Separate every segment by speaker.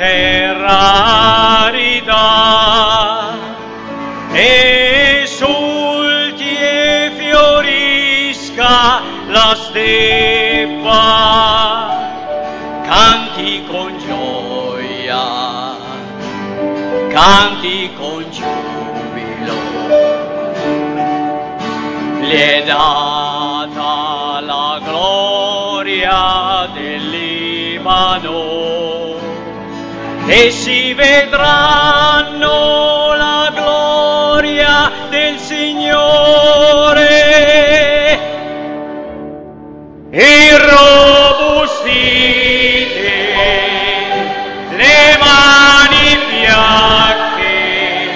Speaker 1: terra aridà, esulti e fiorisca la steppa, canti con gioia, canti con giubilo, gli è data la gloria del Libano, e si vedranno la gloria del Signore. Irrobustite le mani fiacche,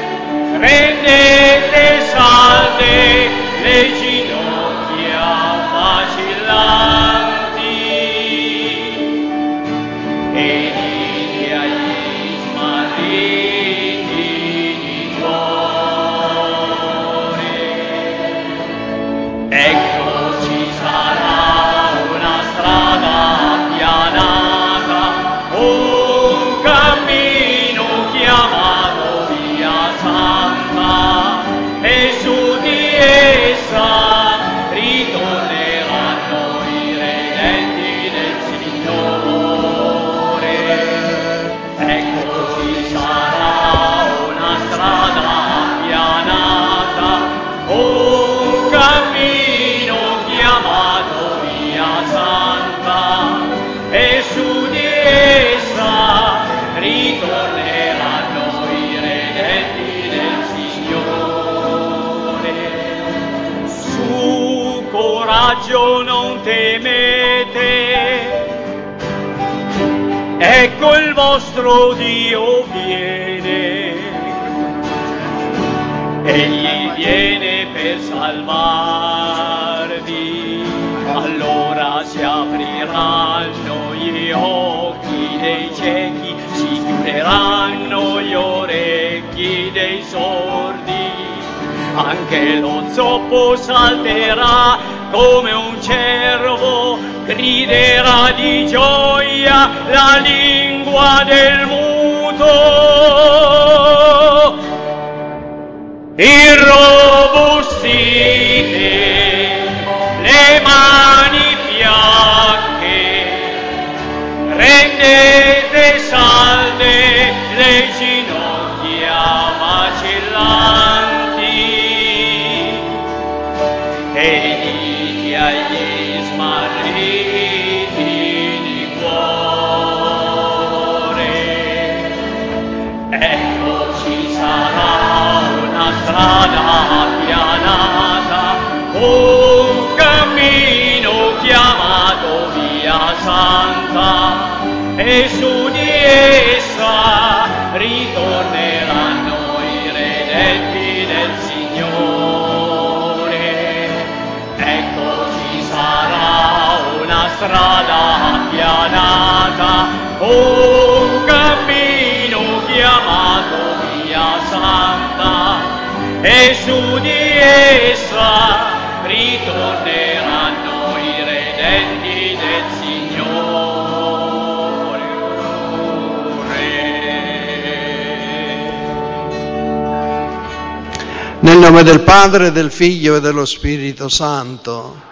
Speaker 1: rendete salde le ginocchia vacillanti, e dite agli smarriti di cuore, ecco ci sarà una strada appianata, un cammino chiamato Via Santa, e su di essa ritorneranno i redenti del Signore. Ecco ci sarà una strada appianata, un cammino chiamato Via Santa, e su di essa ritorneranno i redenti del Signore. Su, coraggio, non temete, ecco il vostro Dio viene, egli viene per salvarvi. Allora si apriranno gli occhi dei ciechi, si chiuderanno gli orecchi dei sordi, anche lo zoppo salterà come un cervo, griderà di gioia la lingua del muto. Irrobustite le mani fiacche, rendete salde le ginocchia vacillanti, e dite agli smarriti di cuore, ecco ci sarà una strada appianata, un cammino chiamato Via Santa, e su di essa ritorneranno i redenti del Signore. Ecco ci sarà una strada appianata, un cammino chiamato Via Santa, e su di essa ritorneranno i redenti del Signore.
Speaker 2: Nel nome del Padre, del Figlio e dello Spirito Santo.